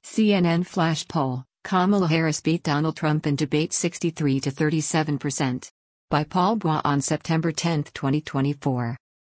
CNN Flash Poll, Kamala Harris beat Donald Trump in debate 63 to 37%. By Paul Bois on September 10, 2024.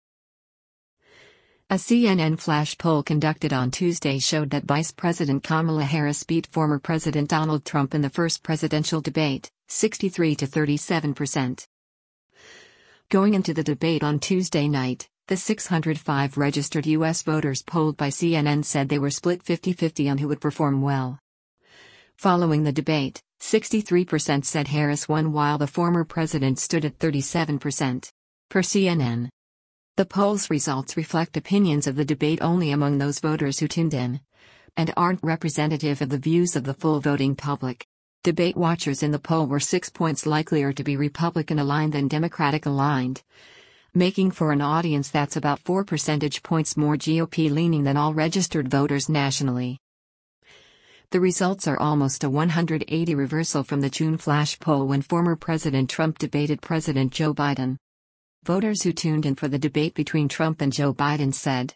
A CNN Flash poll conducted on Tuesday showed that Vice President Kamala Harris beat former President Donald Trump in the first presidential debate, 63 to 37%. Going into the debate on Tuesday night, the 605 registered U.S. voters polled by CNN said they were split 50-50 on who would perform well. Following the debate, 63% said Harris won while the former president stood at 37%. Per CNN. The poll's results reflect opinions of the debate only among those voters who tuned in, and aren't representative of the views of the full voting public. Debate watchers in the poll were 6 points likelier to be Republican-aligned than Democratic-aligned, making for an audience that's about 4 percentage points more GOP-leaning than all registered voters nationally. The results are almost a 180 reversal from the June flash poll when former President Trump debated President Joe Biden. Voters who tuned in for the debate between Trump and Joe Biden said,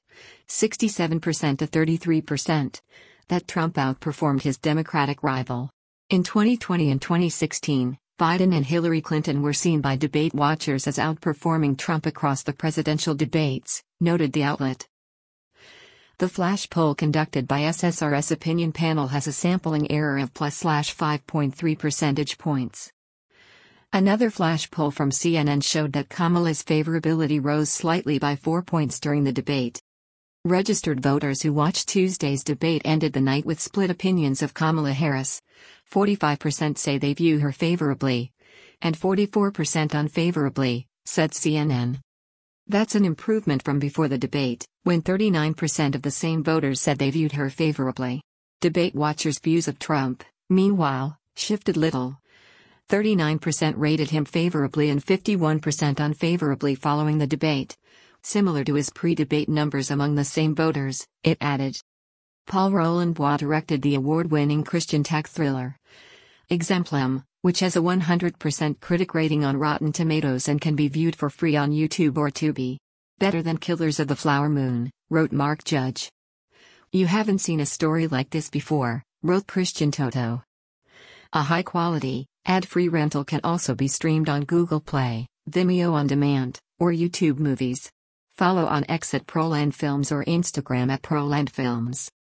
67% to 33%, that Trump outperformed his Democratic rival. In 2020 and 2016, Biden and Hillary Clinton were seen by debate watchers as outperforming Trump across the presidential debates, noted the outlet. The flash poll conducted by SSRS Opinion Panel has a sampling error of +5.3 percentage points. Another flash poll from CNN showed that Kamala's favorability rose slightly by 4 points during the debate. Registered voters who watched Tuesday's debate ended the night with split opinions of Kamala Harris. 45% say they view her favorably, and 44% unfavorably, said CNN. That's an improvement from before the debate, when 39% of the same voters said they viewed her favorably. Debate watchers' views of Trump, meanwhile, shifted little. 39% rated him favorably and 51% unfavorably following the debate, similar to his pre-debate numbers among the same voters, it added. Paul Roland Bois directed the award-winning Christian tech thriller Exemplum, which has a 100% critic rating on Rotten Tomatoes and can be viewed for free on YouTube or Tubi. Better than Killers of the Flower Moon, wrote Mark Judge. You haven't seen a story like this before, wrote Christian Toto. A high-quality, ad-free rental can also be streamed on Google Play, Vimeo On Demand, or YouTube Movies. Follow on X at Proland Films or Instagram at Proland Films.